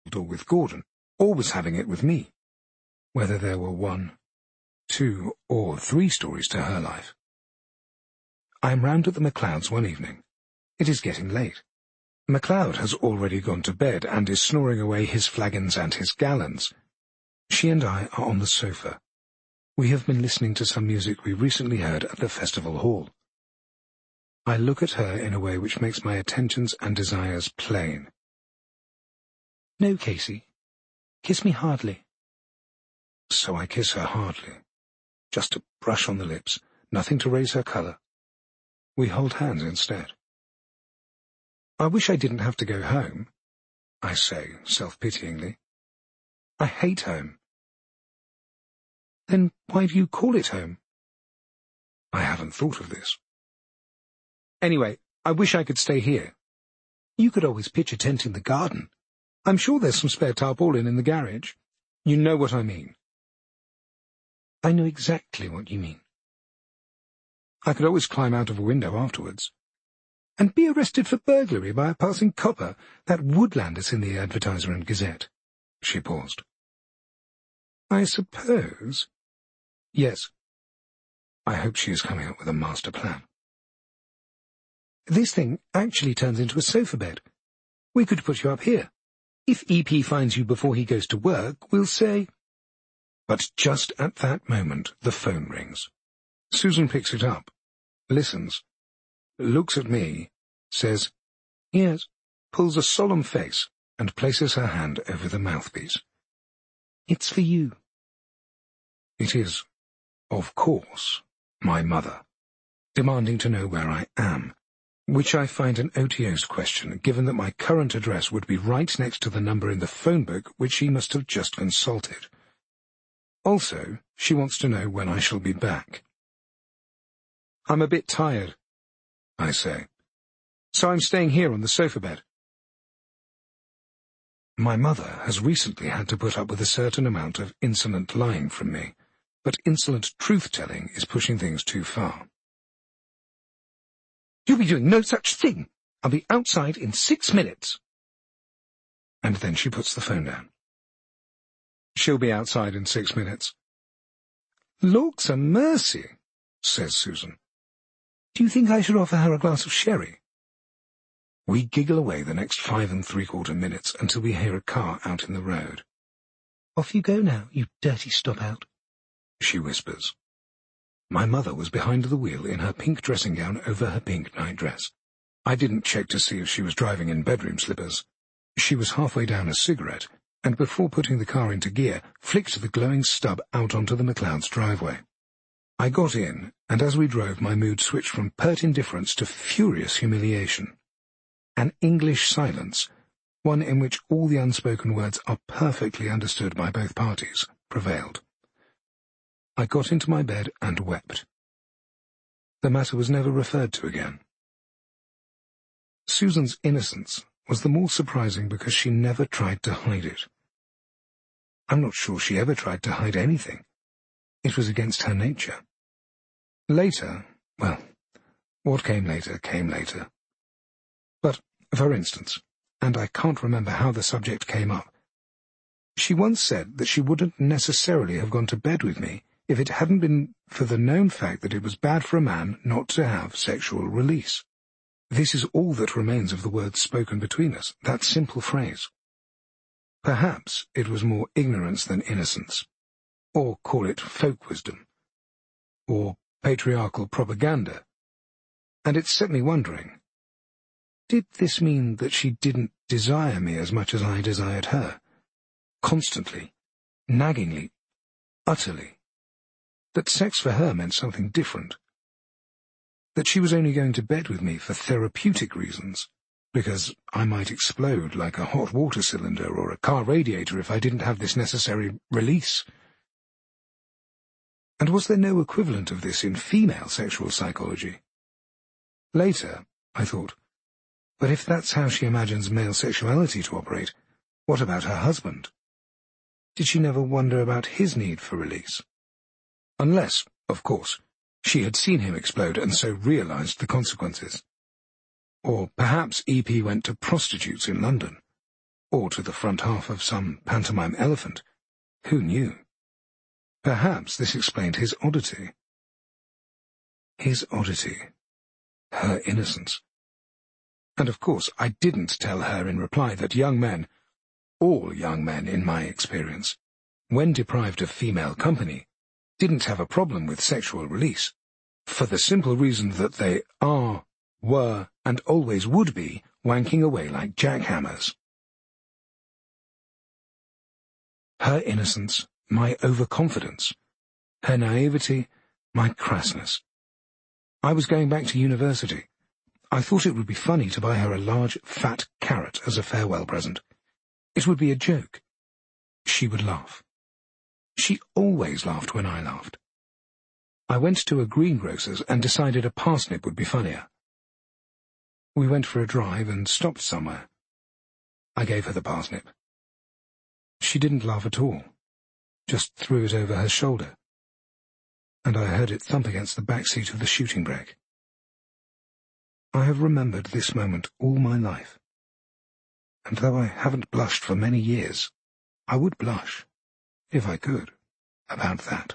or with Gordon, or was having it with me. Whether there were 1, 2, or 3 stories to her life. I am round at the MacLeods one evening. It is getting late. MacLeod has already gone to bed and is snoring away his flagons and his gallons. She and I are on the sofa. We have been listening to some music we recently heard at the festival hall. I look at her in a way which makes my attentions and desires plain. "No, Casey. Kiss me hardly." So I kiss her hardly. Just a brush on the lips, nothing to raise her colour. We hold hands instead. "I wish I didn't have to go home," I say, self-pityingly. "I hate home." "Then why do you call it home?" I haven't thought of this. "Anyway, I wish I could stay here." "You could always pitch a tent in the garden. I'm sure there's some spare tarpaulin in the garage." "You know what I mean." "I know exactly what you mean." "I could always climb out of a window afterwards." "And be arrested for burglary by a passing copper. That would land us in the Advertiser and Gazette." She paused. "I suppose—" "Yes." I hope she is coming up with a master plan. "This thing actually turns into a sofa bed. We could put you up here. If EP finds you before he goes to work, we'll say—" But just at that moment the phone rings. Susan picks it up, listens, looks at me, says, "Yes," pulls a solemn face, and places her hand over the mouthpiece. "It's for you." It is, of course, my mother, demanding to know where I am, which I find an otiose question, given that my current address would be right next to the number in the phone book which she must have just consulted. Also, she wants to know when I shall be back. "I'm a bit tired," I say, "so I'm staying here on the sofa bed." My mother has recently had to put up with a certain amount of insolent lying from me, but insolent truth-telling is pushing things too far. "You'll be doing no such thing. I'll be outside in 6 minutes." And then she puts the phone down. She'll be outside in 6 minutes. "Lawks a mercy," says Susan. "Do you think I should offer her a glass of sherry?" We giggle away the next 5 3/4 minutes until we hear a car out in the road. "Off you go now, you dirty stop-out," she whispers. My mother was behind the wheel in her pink dressing gown over her pink nightdress. I didn't check to see if she was driving in bedroom slippers. She was halfway down a cigarette, and before putting the car into gear, flicked the glowing stub out onto the MacLeod's driveway. I got in, and as we drove my mood switched from pert indifference to furious humiliation. An English silence, one in which all the unspoken words are perfectly understood by both parties, prevailed. I got into my bed and wept. The matter was never referred to again. Susan's innocence was the more surprising because she never tried to hide it. I'm not sure she ever tried to hide anything. It was against her nature. Later, well, what came later came later. But, for instance, and I can't remember how the subject came up, she once said that she wouldn't necessarily have gone to bed with me if it hadn't been for the known fact that it was bad for a man not to have sexual release. This is all that remains of the words spoken between us, that simple phrase. Perhaps it was more ignorance than innocence, or call it folk wisdom, or patriarchal propaganda, and it set me wondering, did this mean that she didn't desire me as much as I desired her? Constantly, naggingly, utterly. That sex for her meant something different. That she was only going to bed with me for therapeutic reasons, because I might explode like a hot water cylinder or a car radiator if I didn't have this necessary release. And was there no equivalent of this in female sexual psychology? Later, I thought, but if that's how she imagines male sexuality to operate, what about her husband? Did she never wonder about his need for release? Unless, of course, she had seen him explode and so realized the consequences. Or perhaps EP went to prostitutes in London. or to the front half of some pantomime elephant. Who knew? Perhaps this explained his oddity. His oddity. Her innocence. And of course I didn't tell her in reply that young men, all young men in my experience, when deprived of female company, didn't have a problem with sexual release, for the simple reason that they are, were, and always would be wanking away like jackhammers. Her innocence, my overconfidence. Her naivety, my crassness. I was going back to university. I thought it would be funny to buy her a large, fat carrot as a farewell present. It would be a joke. She would laugh. She always laughed when I laughed. I went to a greengrocer's and decided a parsnip would be funnier. We went for a drive and stopped somewhere. I gave her the parsnip. She didn't laugh at all, just threw it over her shoulder, and I heard it thump against the back seat of the shooting brake. I have remembered this moment all my life, and though I haven't blushed for many years, I would blush, if I could, about that.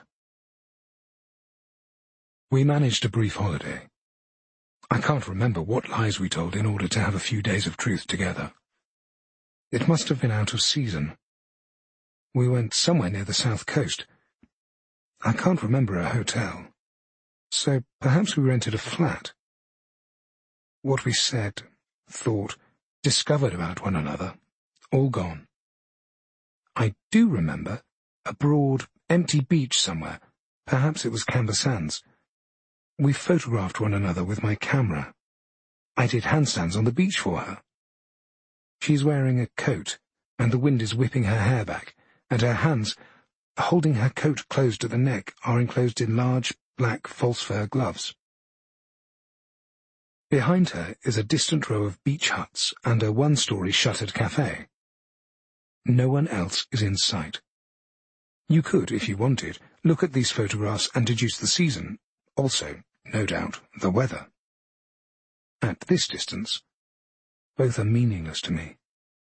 We managed a brief holiday. I can't remember what lies we told in order to have a few days of truth together. It must have been out of season. We went somewhere near the south coast. I can't remember a hotel, so perhaps we rented a flat. What we said, thought, discovered about one another, all gone. I do remember a broad, empty beach somewhere. Perhaps it was Camber Sands. We photographed one another with my camera. I did handstands on the beach for her. She's wearing a coat, and the wind is whipping her hair back, and her hands, holding her coat closed at the neck, are enclosed in large, black false fur gloves. Behind her is a distant row of beach huts and a one-story shuttered cafe. No one else is in sight. You could, if you wanted, look at these photographs and deduce the season, also, no doubt, the weather. At this distance, both are meaningless to me.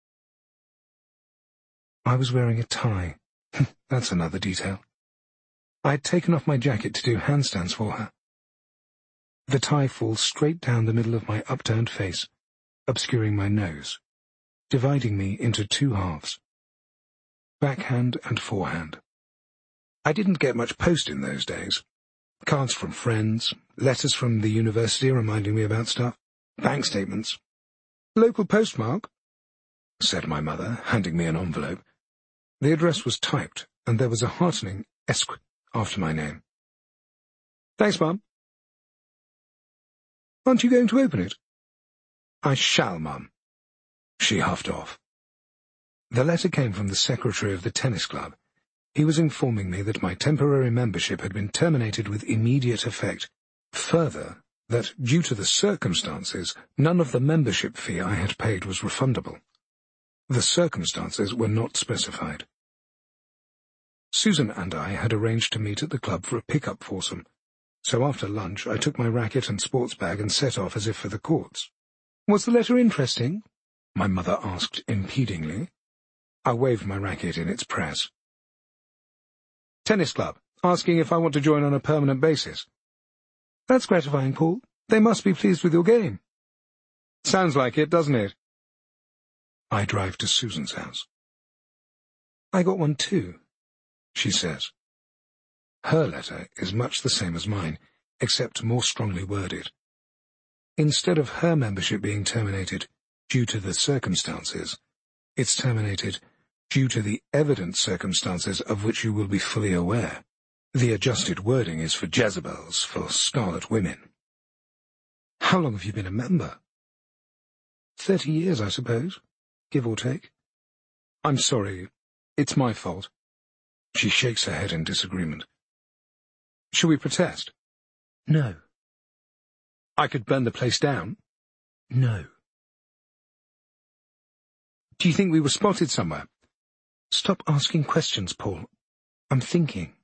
I was wearing a tie. That's another detail. I had taken off my jacket to do handstands for her. The tie falls straight down the middle of my upturned face, obscuring my nose, dividing me into two halves. Backhand and forehand. I didn't get much post in those days. Cards from friends, letters from the university reminding me about stuff, bank statements. "Local postmark," said my mother, handing me an envelope. The address was typed, and there was a heartening "Esq" after my name. "Thanks, Mum." "Aren't you going to open it?" "I shall, Mum." She huffed off. The letter came from the secretary of the tennis club. He was informing me that my temporary membership had been terminated with immediate effect. Further, that, due to the circumstances, none of the membership fee I had paid was refundable. The circumstances were not specified. Susan and I had arranged to meet at the club for a pick-up foursome, so after lunch I took my racket and sports bag and set off as if for the courts. "Was the letter interesting?" my mother asked impedingly. I waved my racket in its press. "Tennis club, asking if I want to join on a permanent basis." "That's gratifying, Paul. They must be pleased with your game." "Sounds like it, doesn't it?" I drive to Susan's house. "I got one too," she says. Her letter is much the same as mine, except more strongly worded. Instead of her membership being terminated due to the circumstances, it's terminated due to the evident circumstances of which you will be fully aware. The adjusted wording is for Jezebels, for scarlet women. "How long have you been a member?" 30 years, I suppose, give or take. "I'm sorry. It's my fault." She shakes her head in disagreement. "Shall we protest?" "No." "I could burn the place down?" "No." "Do you think we were spotted somewhere?" "Stop asking questions, Paul. I'm thinking."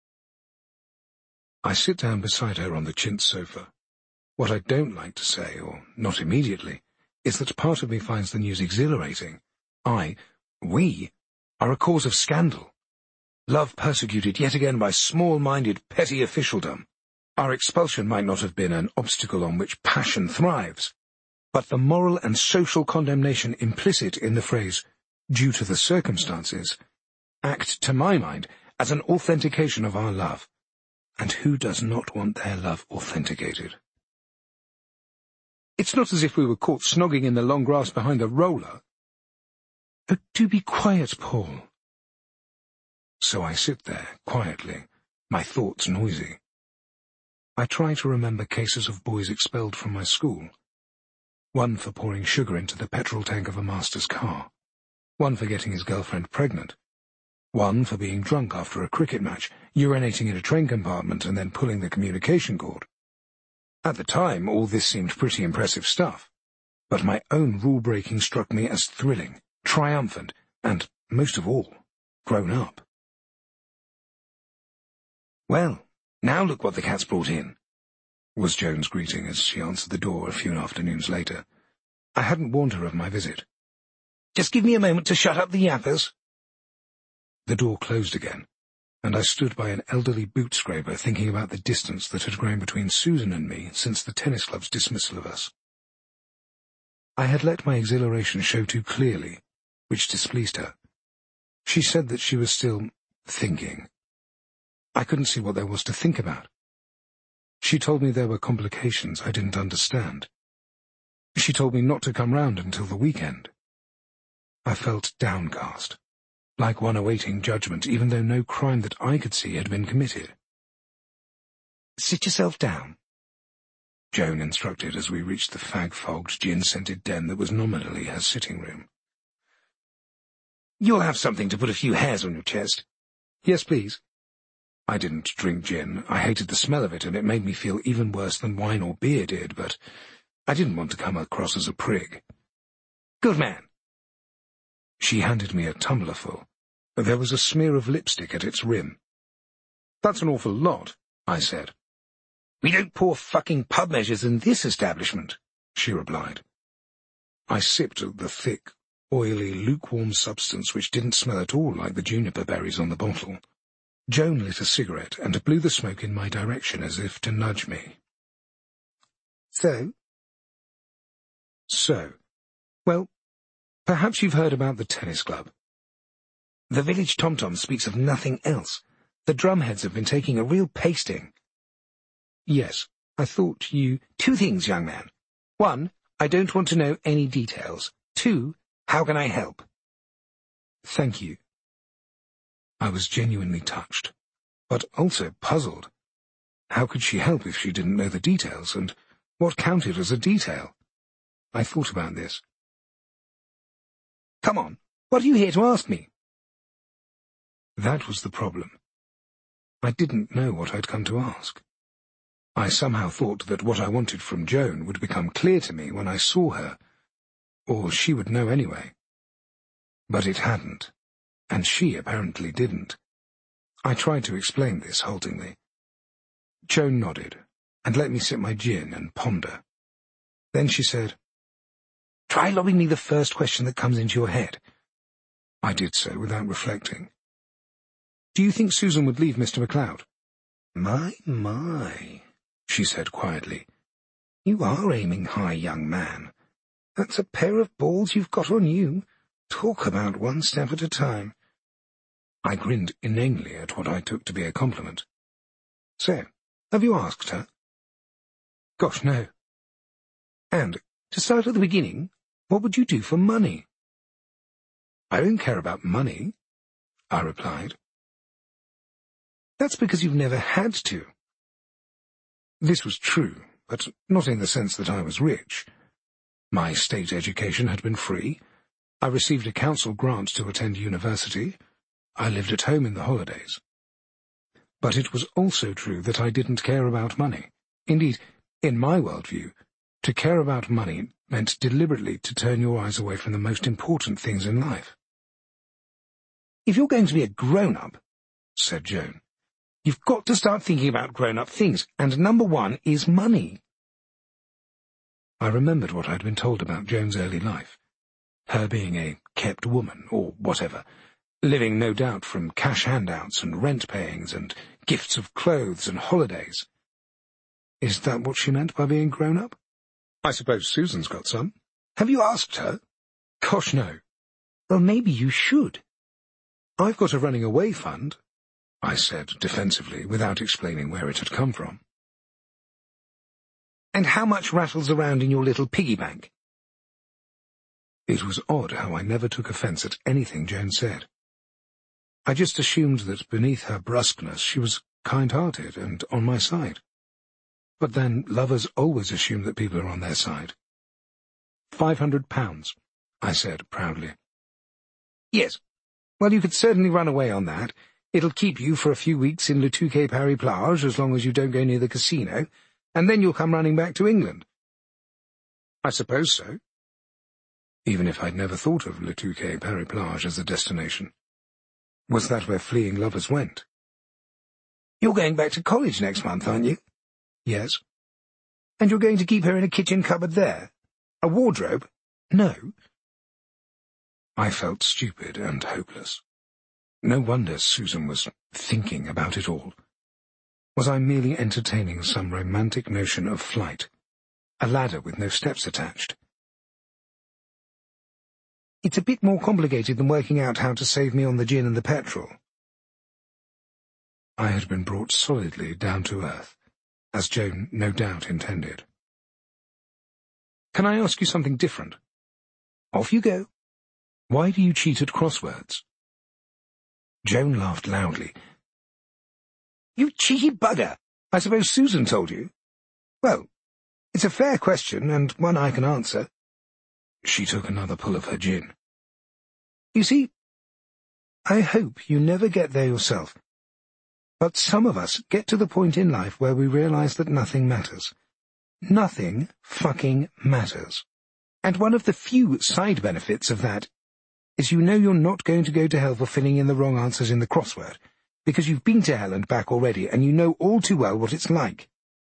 I sit down beside her on the chintz sofa. What I don't like to say, or not immediately, is that part of me finds the news exhilarating, we, are a cause of scandal. Love persecuted yet again by small-minded, petty officialdom. Our expulsion might not have been an obstacle on which passion thrives, but the moral and social condemnation implicit in the phrase, due to the circumstances, act, to my mind, as an authentication of our love. And who does not want their love authenticated? It's not as if we were caught snogging in the long grass behind the roller. Oh, do be quiet, Paul. So I sit there, quietly, my thoughts noisy. I try to remember cases of boys expelled from my school. One for pouring sugar into the petrol tank of a master's car. One for getting his girlfriend pregnant. One for being drunk after a cricket match, urinating in a train compartment and then pulling the communication cord. At the time, all this seemed pretty impressive stuff, but my own rule-breaking struck me as thrilling, triumphant, and, most of all, grown up. "Well, now look what the cat's brought in," was Joan's greeting as she answered the door a few afternoons later. I hadn't warned her of my visit. "Just give me a moment to shut up the yappers." The door closed again, and I stood by an elderly boot-scraper thinking about the distance that had grown between Susan and me since the tennis club's dismissal of us. I had let my exhilaration show too clearly, which displeased her. She said that she was still thinking. I couldn't see what there was to think about. She told me there were complications I didn't understand. She told me not to come round until the weekend. I felt downcast, like one awaiting judgment, even though no crime that I could see had been committed. "Sit yourself down," Joan instructed as we reached the fag-fogged, gin-scented den that was nominally her sitting room. "You'll have something to put a few hairs on your chest." "Yes, please." I didn't drink gin. I hated the smell of it, and it made me feel even worse than wine or beer did, but I didn't want to come across as a prig. "Good man." She handed me a tumblerful. There was a smear of lipstick at its rim. "That's an awful lot," I said. "We don't pour fucking pub measures in this establishment," she replied. I sipped at the thick, oily, lukewarm substance which didn't smell at all like the juniper berries on the bottle. Joan lit a cigarette and blew the smoke in my direction as if to nudge me. So? Well, perhaps you've heard about the tennis club. The village tom-tom speaks of nothing else. The drumheads have been taking a real pasting. Yes, I thought you— 2 things, young man. 1, I don't want to know any details. 2, how can I help? Thank you. I was genuinely touched, but also puzzled. How could she help if she didn't know the details, and what counted as a detail? I thought about this. "Come on, what are you here to ask me?" That was the problem. I didn't know what I'd come to ask. I somehow thought that what I wanted from Joan would become clear to me when I saw her, or she would know anyway. But it hadn't, and she apparently didn't. I tried to explain this haltingly. Joan nodded, and let me sip my gin and ponder. Then she said, "Try lobbing me the first question that comes into your head." I did so without reflecting. "Do you think Susan would leave Mr. MacLeod?" My, she said quietly. "You are aiming high, young man. That's a pair of balls you've got on you. Talk about one step at a time." I grinned inanely at what I took to be a compliment. "So, have you asked her?" "Gosh, no." "And, to start at the beginning, what would you do for money?" "I don't care about money," I replied. "That's because you've never had to." This was true, but not in the sense that I was rich. My state education had been free. I received a council grant to attend university. I lived at home in the holidays. But it was also true that I didn't care about money. Indeed, in my worldview, to care about money meant deliberately to turn your eyes away from the most important things in life. "If you're going to be a grown-up," said Joan, "you've got to start thinking about grown-up things, and number 1 is money." I remembered what I'd been told about Joan's early life. her being a kept woman, or whatever, living no doubt from cash handouts and rent-payings and gifts of clothes and holidays. Is that what she meant by being grown-up? I suppose Susan's got some. Have you asked her? Gosh, no. Well, maybe you should. I've got a running-away fund, I said defensively, without explaining where it had come from. And how much rattles around in your little piggy bank? It was odd how I never took offence at anything Joan said. I just assumed that beneath her brusqueness she was kind-hearted and on my side. But then lovers always assume that people are on their side. £500, I said proudly. Yes. Well, you could certainly run away on that. It'll keep you for a few weeks in Le Touquet-Paris-Plage as long as you don't go near the casino, and then you'll come running back to England. I suppose so. Even if I'd never thought of Le Touquet-Paris-Plage as a destination. Was that where fleeing lovers went? You're going back to college next month, aren't you? Yes. And you're going to keep her in a kitchen cupboard there? A wardrobe? No. I felt stupid and hopeless. No wonder Susan was thinking about it all. Was I merely entertaining some romantic notion of flight? A ladder with no steps attached? It's a bit more complicated than working out how to save me on the gin and the petrol. I had been brought solidly down to earth, as Joan no doubt intended. Can I ask you something different? Off you go. Why do you cheat at crosswords? Joan laughed loudly. You cheeky bugger! I suppose Susan told you? Well, it's a fair question, and one I can answer. She took another pull of her gin. You see, I hope you never get there yourself. But some of us get to the point in life where we realize that nothing matters. Nothing fucking matters. And one of the few side benefits of that is you know you're not going to go to hell for filling in the wrong answers in the crossword, because you've been to hell and back already, and you know all too well what it's like.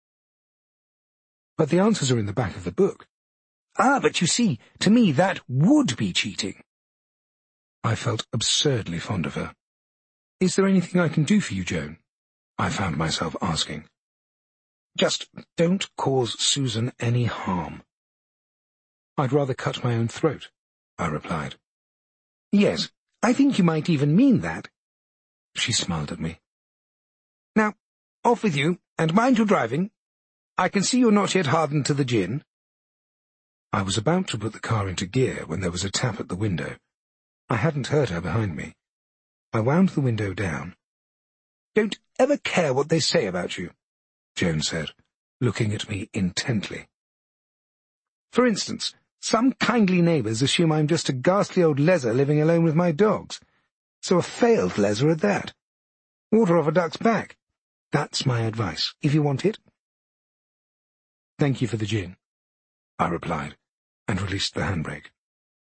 But the answers are in the back of the book. Ah, but you see, to me that would be cheating. I felt absurdly fond of her. Is there anything I can do for you, Joan? I found myself asking. Just don't cause Susan any harm. I'd rather cut my own throat, I replied. Yes, I think you might even mean that. She smiled at me. Now, off with you, and mind your driving. I can see you're not yet hardened to the gin. I was about to put the car into gear when there was a tap at the window. I hadn't heard her behind me. I wound the window down. Don't ever care what they say about you, Joan said, looking at me intently. For instance, some kindly neighbours assume I'm just a ghastly old leser living alone with my dogs. So a failed leser at that. Water off a duck's back. That's my advice, if you want it. Thank you for the gin, I replied, and released the handbrake.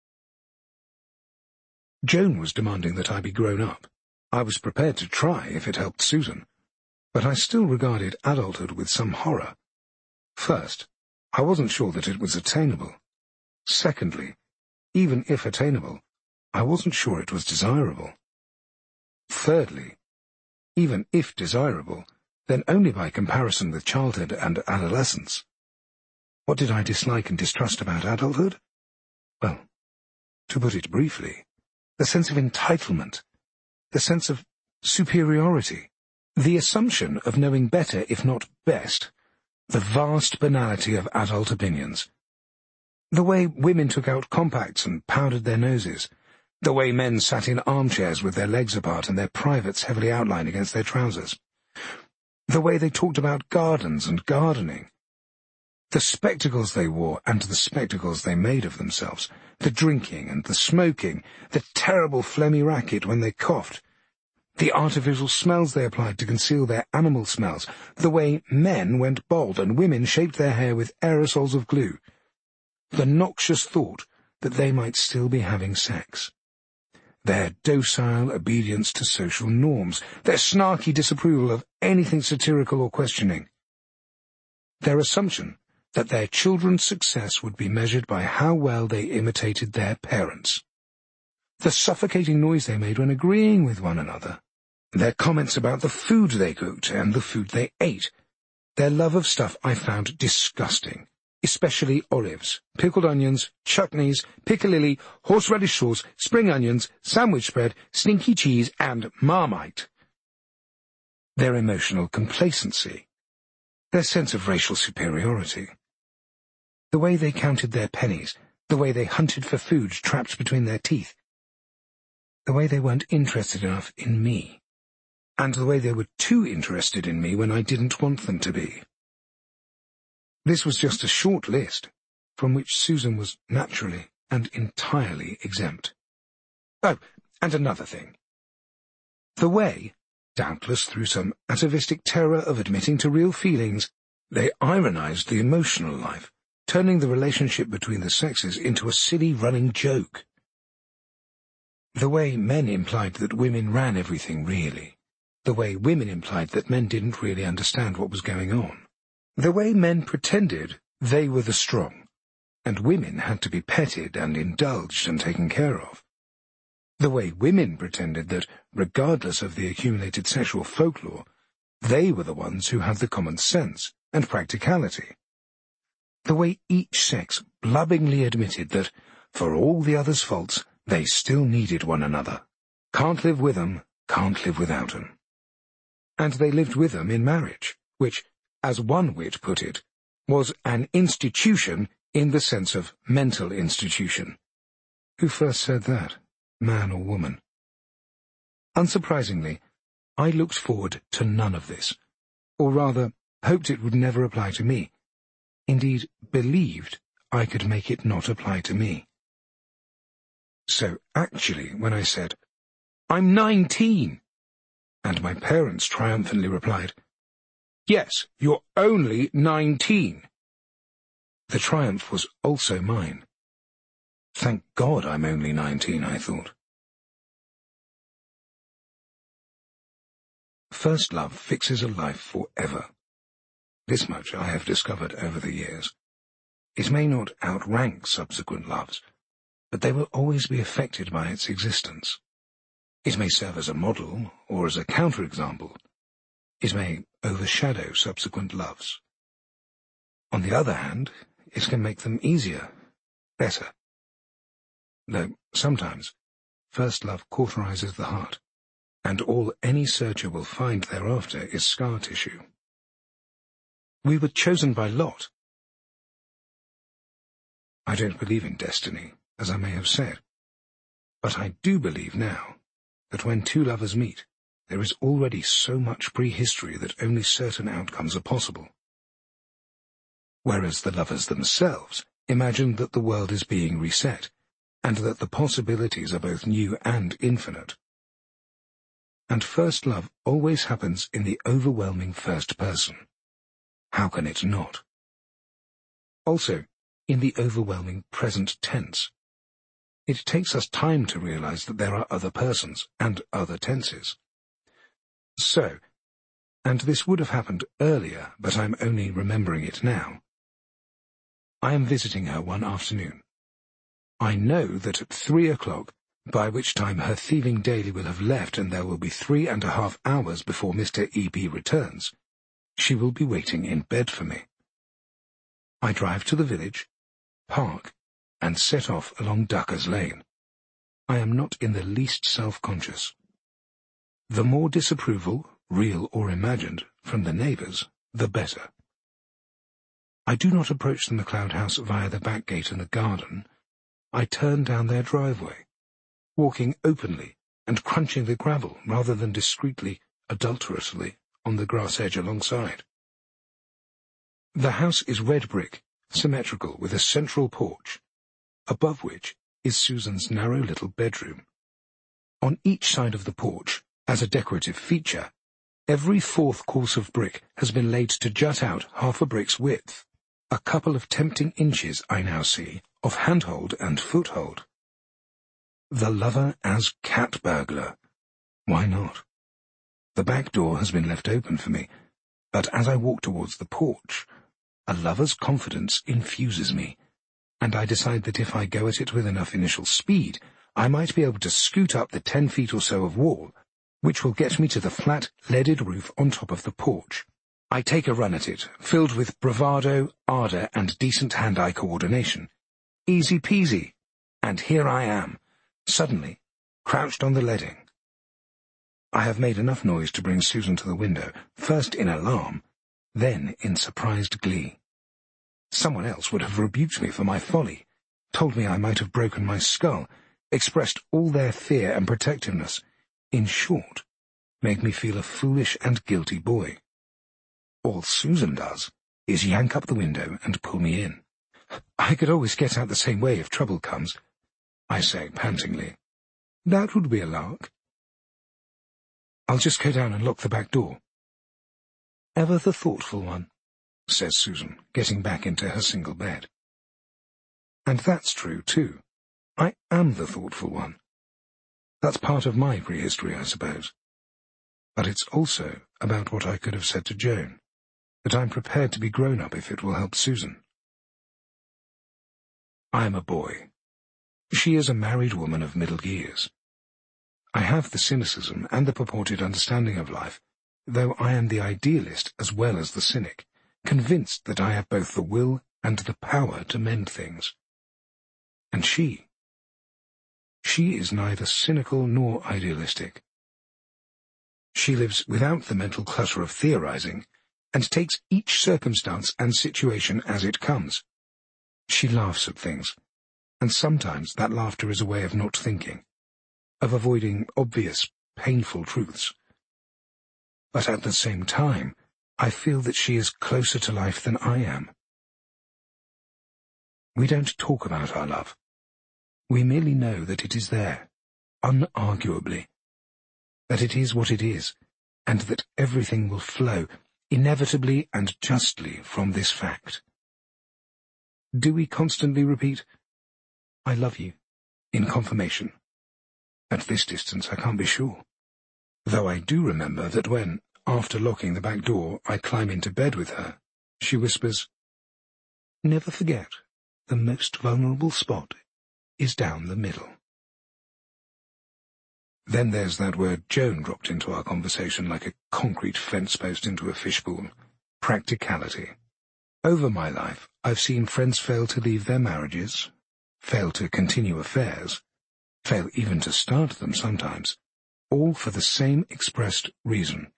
Joan was demanding that I be grown up. I was prepared to try if it helped Susan, but I still regarded adulthood with some horror. First, I wasn't sure that it was attainable. Secondly, even if attainable, I wasn't sure it was desirable. Thirdly, even if desirable, then only by comparison with childhood and adolescence. What did I dislike and distrust about adulthood? Well, to put it briefly, the sense of entitlement, the sense of superiority, the assumption of knowing better if not best, the vast banality of adult opinions. The way women took out compacts and powdered their noses, the way men sat in armchairs with their legs apart and their privates heavily outlined against their trousers, the way they talked about gardens and gardening, the spectacles they wore and the spectacles they made of themselves, the drinking and the smoking, the terrible phlegmy racket when they coughed, the artificial smells they applied to conceal their animal smells, the way men went bald and women shaped their hair with aerosols of glue, the noxious thought that they might still be having sex, their docile obedience to social norms, their snarky disapproval of anything satirical or questioning, their assumption that their children's success would be measured by how well they imitated their parents. The suffocating noise they made when agreeing with one another, their comments about the food they cooked and the food they ate, their love of stuff I found disgusting, especially olives, pickled onions, chutneys, piccalilli, horseradish sauce, spring onions, sandwich spread, stinky cheese, and Marmite. Their emotional complacency, their sense of racial superiority, the way they counted their pennies, the way they hunted for food trapped between their teeth, the way they weren't interested enough in me, and the way they were too interested in me when I didn't want them to be. This was just a short list, from which Susan was naturally and entirely exempt. Oh, and another thing. The way, doubtless through some atavistic terror of admitting to real feelings, they ironized the emotional life, turning the relationship between the sexes into a silly running joke. The way men implied that women ran everything really. The way women implied that men didn't really understand what was going on. The way men pretended they were the strong, and women had to be petted and indulged and taken care of. The way women pretended that, regardless of the accumulated sexual folklore, they were the ones who had the common sense and practicality. The way each sex blubbingly admitted that, for all the other's faults, they still needed one another. Can't live with 'em, can't live without 'em. And they lived with them in marriage, which, as one wit put it, was an institution in the sense of mental institution. Who first said that, man or woman? Unsurprisingly, I looked forward to none of this, or rather, hoped it would never apply to me. Indeed, believed I could make it not apply to me. So actually, when I said, "I'm 19," and my parents triumphantly replied, "Yes, you're only 19. The triumph was also mine. Thank God I'm only 19, I thought. First love fixes a life forever. This much I have discovered over the years. It may not outrank subsequent loves, but they will always be affected by its existence. It may serve as a model or as a counterexample. It may overshadow subsequent loves. On the other hand, it can make them easier, better. Though sometimes first love cauterizes the heart, and all any searcher will find thereafter is scar tissue. We were chosen by lot. I don't believe in destiny, as I may have said, but I do believe now that when two lovers meet, there is already so much prehistory that only certain outcomes are possible. Whereas the lovers themselves imagine that the world is being reset, and that the possibilities are both new and infinite. And first love always happens in the overwhelming first person. How can it not? Also, in the overwhelming present tense. It takes us time to realize that there are other persons and other tenses. So, and this would have happened earlier, but I'm only remembering it now. I am visiting her one afternoon. I know that at 3 o'clock, by which time her thieving daily will have left and there will be 3.5 hours before Mr. E.B. returns, she will be waiting in bed for me. I drive to the village, park, and set off along Ducker's Lane. I am not in the least self-conscious. The more disapproval, real or imagined, from the neighbours, the better. I do not approach the MacLeod house via the back gate in the garden. I turn down their driveway, walking openly and crunching the gravel rather than discreetly, adulterously, on the grass edge alongside. The house is red brick, symmetrical, with a central porch, above which is Susan's narrow little bedroom. On each side of the porch, as a decorative feature, every fourth course of brick has been laid to jut out half a brick's width. A couple of tempting inches, I now see, of handhold and foothold. The lover as cat burglar. Why not? The back door has been left open for me, but as I walk towards the porch, A lover's confidence infuses me, and I decide that if I go at it with enough initial speed, I might be able to scoot up the 10 feet or so of wall, which will get me to the flat, leaded roof on top of the porch. I take a run at it, filled with bravado, ardour, and decent hand-eye coordination. Easy peasy. And here I am, suddenly, crouched on the leading. I have made enough noise to bring Susan to the window, first in alarm, then in surprised glee. Someone else would have rebuked me for my folly, told me I might have broken my skull, expressed all their fear and protectiveness, in short, made me feel a foolish and guilty boy. All Susan does is yank up the window and pull me in. I could always get out the same way if trouble comes, I say pantingly. That would be a lark. I'll just go down and lock the back door. Ever the thoughtful one, says Susan, getting back into her single bed. And that's true, too. I am the thoughtful one. That's part of my prehistory, I suppose. But it's also about what I could have said to Joan, that I'm prepared to be grown up if it will help Susan. I'm a boy. She is a married woman of middle years. I have the cynicism and the purported understanding of life, though I am the idealist as well as the cynic, convinced that I have both the will and the power to mend things. And she is neither cynical nor idealistic. She lives without the mental clutter of theorizing, and takes each circumstance and situation as it comes. She laughs at things, and sometimes that laughter is a way of not thinking, of avoiding obvious, painful truths. But at the same time, I feel that she is closer to life than I am. We don't talk about our love. We merely know that it is there, unarguably, that it is what it is, and that everything will flow, inevitably and justly, from this fact. Do we constantly repeat, I love you, in confirmation? At this distance I can't be sure, though I do remember that when, after locking the back door, I climb into bed with her, she whispers, Never forget, the most vulnerable spot is down the middle. Then there's that word Joan dropped into our conversation like a concrete fence post into a fishbowl. Practicality. Over my life, I've seen friends fail to leave their marriages, fail to continue affairs, fail even to start them sometimes, all for the same expressed reason.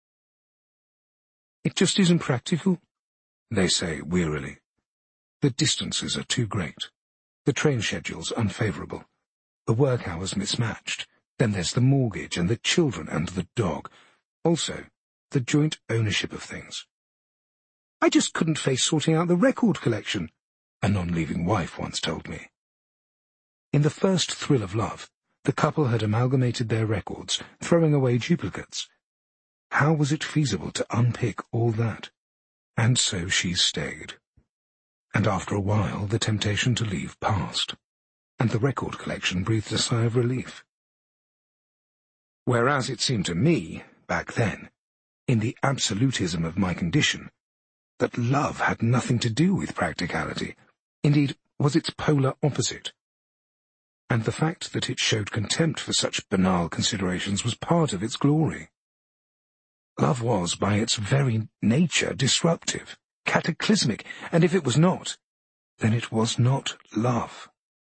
It just isn't practical, they say wearily. The distances are too great. The train schedule's unfavourable. The work hours mismatched. Then there's the mortgage and the children and the dog. Also, the joint ownership of things. I just couldn't face sorting out the record collection, a non-leaving wife once told me. In the first thrill of love, the couple had amalgamated their records, throwing away duplicates. How was it feasible to unpick all that? And so she stayed. And after a while the temptation to leave passed, and the record collection breathed a sigh of relief. Whereas it seemed to me, back then, in the absolutism of my condition, that love had nothing to do with practicality, indeed was its polar opposite. And the fact that it showed contempt for such banal considerations was part of its glory. Love was, by its very nature, disruptive, cataclysmic, and if it was not, then it was not love.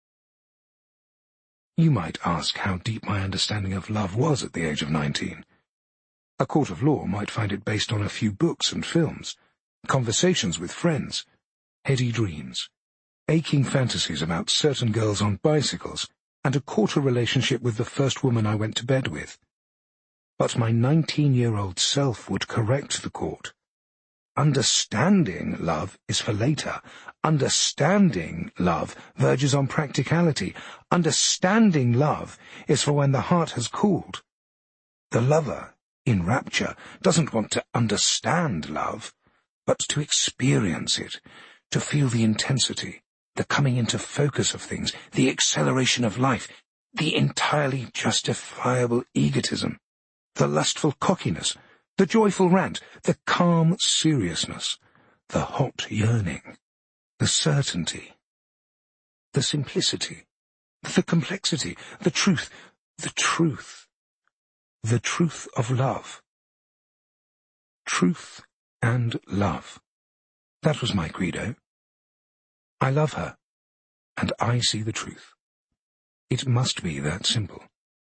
You might ask how deep my understanding of love was at the age of 19. A court of law might find it based on a few books and films, conversations with friends, heady dreams, aching fantasies about certain girls on bicycles, and a quarter relationship with the first woman I went to bed with. But my 19-year-old self would correct the court. Understanding love is for later. Understanding love verges on practicality. Understanding love is for when the heart has cooled. The lover, in rapture, doesn't want to understand love, but to experience it, to feel the intensity, the coming into focus of things, the acceleration of life, the entirely justifiable egotism, the lustful cockiness, the joyful rant, the calm seriousness, the hot yearning, the certainty, the simplicity, the complexity, the truth of love. Truth and love. That was my credo. I love her, and I see the truth. It must be that simple.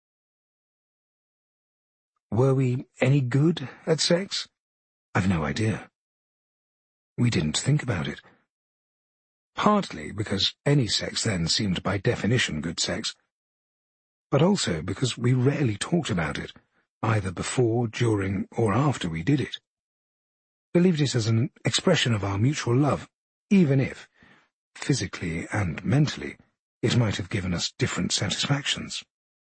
Were we any good at sex? I've no idea. We didn't think about it. Partly because any sex then seemed by definition good sex, but also because we rarely talked about it, either before, during, or after we did it. Believed it as an expression of our mutual love, even if, physically and mentally, it might have given us different satisfactions.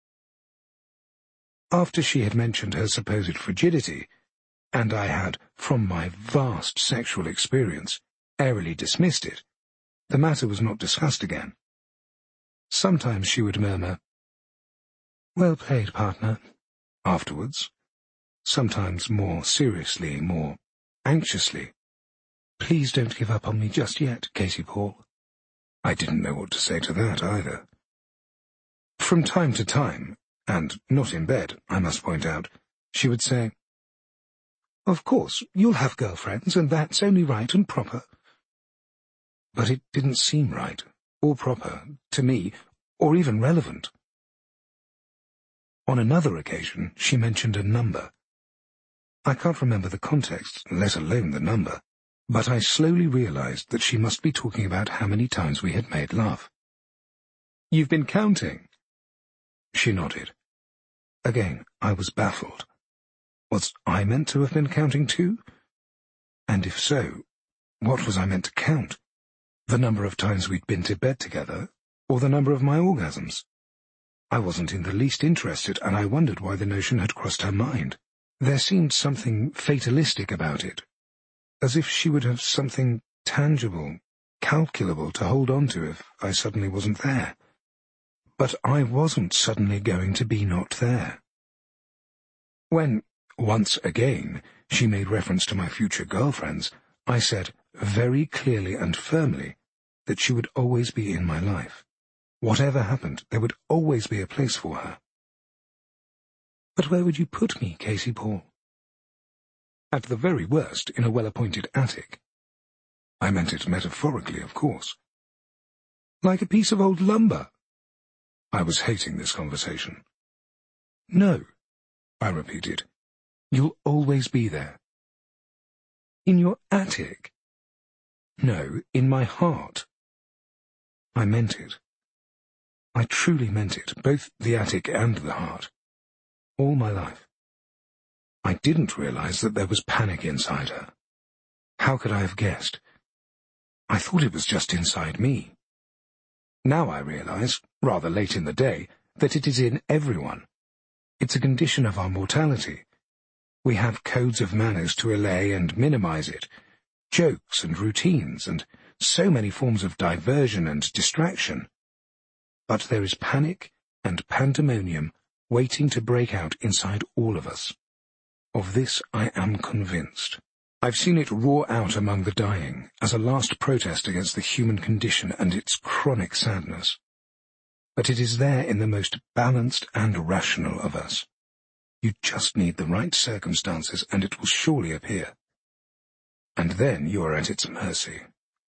After she had mentioned her supposed frigidity, and I had, from my vast sexual experience, airily dismissed it, the matter was not discussed again. Sometimes she would murmur, "Well played, partner," afterwards. Sometimes more seriously, more anxiously, "Please don't give up on me just yet, Katie Paul." I didn't know what to say to that either. From time to time, and not in bed, I must point out, she would say, "Of course, you'll have girlfriends, and that's only right and proper." But it didn't seem right, or proper, to me, or even relevant. On another occasion, she mentioned a number. I can't remember the context, let alone the number, but I slowly realized that she must be talking about how many times we had made love. "You've been counting?" She nodded. Again, I was baffled. Was I meant to have been counting too? And if so, what was I meant to count? The number of times we'd been to bed together, or the number of my orgasms? I wasn't in the least interested, and I wondered why the notion had crossed her mind. There seemed something fatalistic about it, as if she would have something tangible, calculable to hold on to if I suddenly wasn't there. But I wasn't suddenly going to be not there. When, once again, she made reference to my future girlfriends, I said very clearly and firmly that she would always be in my life. Whatever happened, there would always be a place for her. "But where would you put me, Katie Paul?" "At the very worst, in a well-appointed attic." I meant it metaphorically, of course. "Like a piece of old lumber." I was hating this conversation. "No," I repeated. "You'll always be there." "In your attic?" "No, in my heart." I meant it. I truly meant it, both the attic and the heart. All my life. I didn't realize that there was panic inside her. How could I have guessed? I thought it was just inside me. Now I realize, rather late in the day, that it is in everyone. It's a condition of our mortality. We have codes of manners to allay and minimize it, jokes and routines, and so many forms of diversion and distraction. But there is panic and pandemonium waiting to break out inside all of us. Of this I am convinced. I've seen it roar out among the dying as a last protest against the human condition and its chronic sadness. But it is there in the most balanced and rational of us. You just need the right circumstances and it will surely appear. And then you are at its mercy.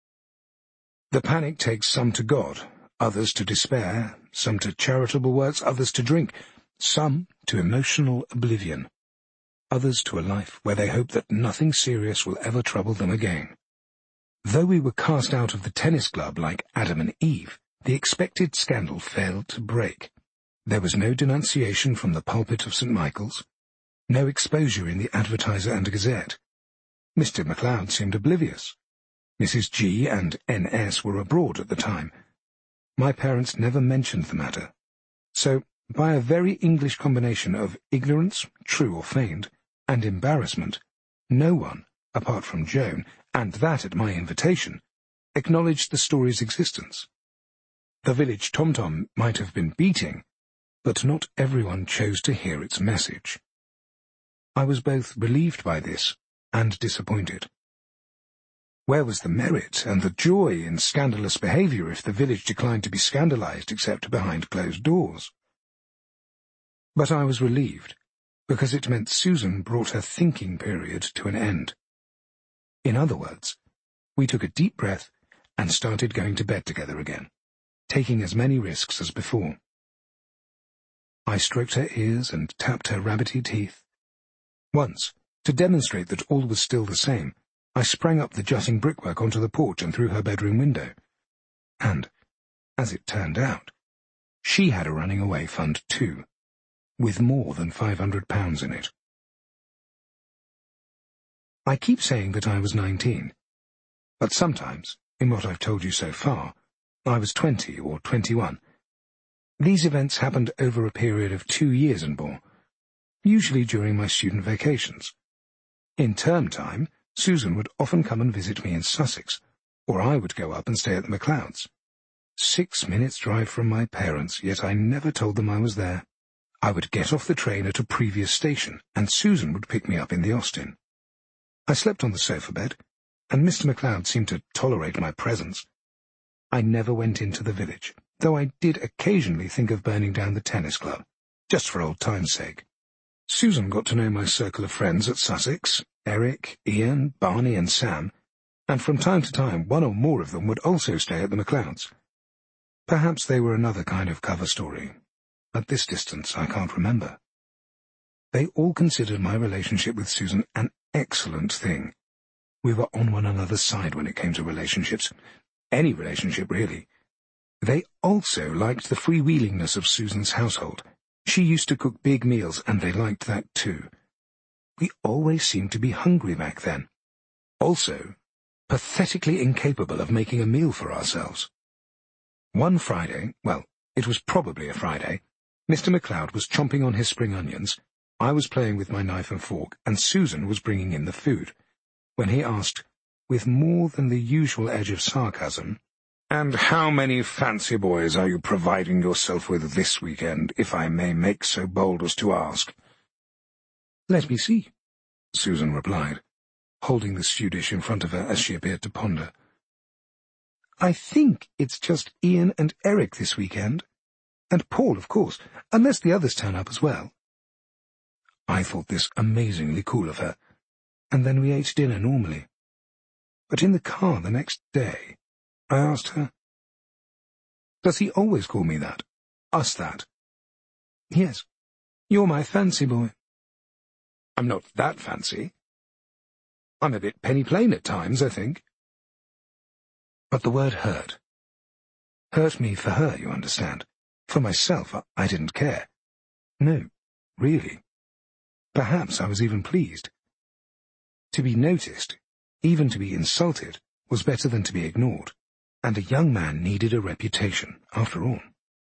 The panic takes some to God, others to despair, some to charitable works, others to drink, some to emotional oblivion, others to a life where they hope that nothing serious will ever trouble them again. Though we were cast out of the tennis club like Adam and Eve, the expected scandal failed to break. There was no denunciation from the pulpit of St. Michael's, no exposure in the Advertiser and Gazette. Mr. MacLeod seemed oblivious. Mrs. G and N.S. were abroad at the time. My parents never mentioned the matter. So, by a very English combination of ignorance, true or feigned, and embarrassment, no one, apart from Joan, and that at my invitation, acknowledged the story's existence. The village tom-tom might have been beating, but not everyone chose to hear its message. I was both relieved by this and disappointed. Where was the merit and the joy in scandalous behaviour if the village declined to be scandalised except behind closed doors? But I was relieved, because it meant Susan brought her thinking period to an end. In other words, we took a deep breath and started going to bed together again, taking as many risks as before. I stroked her ears and tapped her rabbity teeth. Once, to demonstrate that all was still the same, I sprang up the jutting brickwork onto the porch and through her bedroom window. And, as it turned out, she had a running away fund too, with more than £500 in it. I keep saying that I was 19, but sometimes, in what I've told you so far, I was 20 or 21. These events happened over a period of 2 years and more, usually during my student vacations. In term time, Susan would often come and visit me in Sussex, or I would go up and stay at the MacLeods. 6 minutes' drive from my parents, yet I never told them I was there. I would get off the train at a previous station, and Susan would pick me up in the Austin. I slept on the sofa bed, and Mr. MacLeod seemed to tolerate my presence. I never went into the village, though I did occasionally think of burning down the tennis club, just for old time's sake. Susan got to know my circle of friends at Sussex, Eric, Ian, Barney and Sam, and from time to time one or more of them would also stay at the MacLeods. Perhaps they were another kind of cover story. At this distance I can't remember. They all considered my relationship with Susan an excellent thing. We were on one another's side when it came to relationships. Any relationship, really. They also liked the freewheelingness of Susan's household. She used to cook big meals, and they liked that too. We always seemed to be hungry back then. Also, pathetically incapable of making a meal for ourselves. One Friday, well, it was probably a Friday, Mr. MacLeod was chomping on his spring onions, I was playing with my knife and fork, and Susan was bringing in the food, when he asked, with more than the usual edge of sarcasm, "And how many fancy boys are you providing yourself with this weekend, if I may make so bold as to ask?" "Let me see," Susan replied, holding the stew dish in front of her as she appeared to ponder. "I think it's just Ian and Eric this weekend. And Paul, of course, unless the others turn up as well." I thought this amazingly cool of her, and then we ate dinner normally. But in the car the next day, I asked her, "Does he always call me that? Us that?" "Yes. You're my fancy boy." "I'm not that fancy. I'm a bit penny plain at times, I think." But the word hurt. Hurt me for her, you understand. For myself, I didn't care. No, really. Perhaps I was even pleased. To be noticed, even to be insulted, was better than to be ignored, and a young man needed a reputation, after all.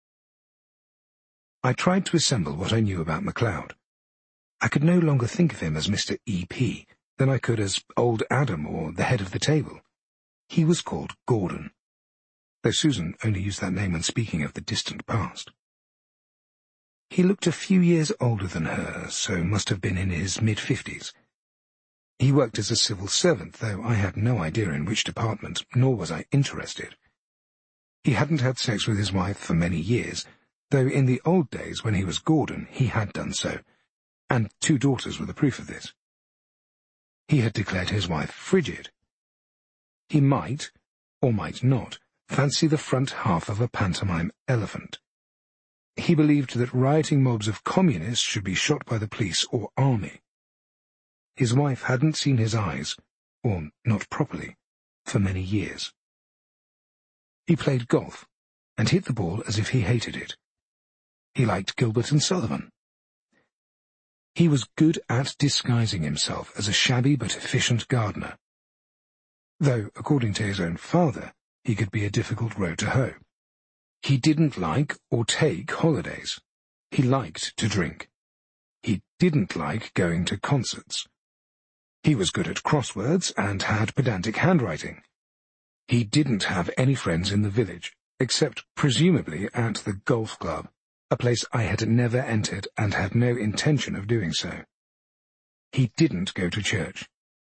I tried to assemble what I knew about MacLeod. I could no longer think of him as Mr. E.P. than I could as Old Adam or the head of the table. He was called Gordon, though Susan only used that name when speaking of the distant past. He looked a few years older than her, so must have been in his mid-50s. He worked as a civil servant, though I had no idea in which department, nor was I interested. He hadn't had sex with his wife for many years, though in the old days when he was Gordon he had done so, and 2 daughters were the proof of this. He had declared his wife frigid. He might, or might not, fancy the front half of a pantomime elephant. He believed that rioting mobs of communists should be shot by the police or army. His wife hadn't seen his eyes, or not properly, for many years. He played golf, and hit the ball as if he hated it. He liked Gilbert and Sullivan. He was good at disguising himself as a shabby but efficient gardener, though, according to his own father, he could be a difficult row to hoe. He didn't like or take holidays. He liked to drink. He didn't like going to concerts. He was good at crosswords and had pedantic handwriting. He didn't have any friends in the village, except presumably at the golf club, a place I had never entered and had no intention of doing so. He didn't go to church.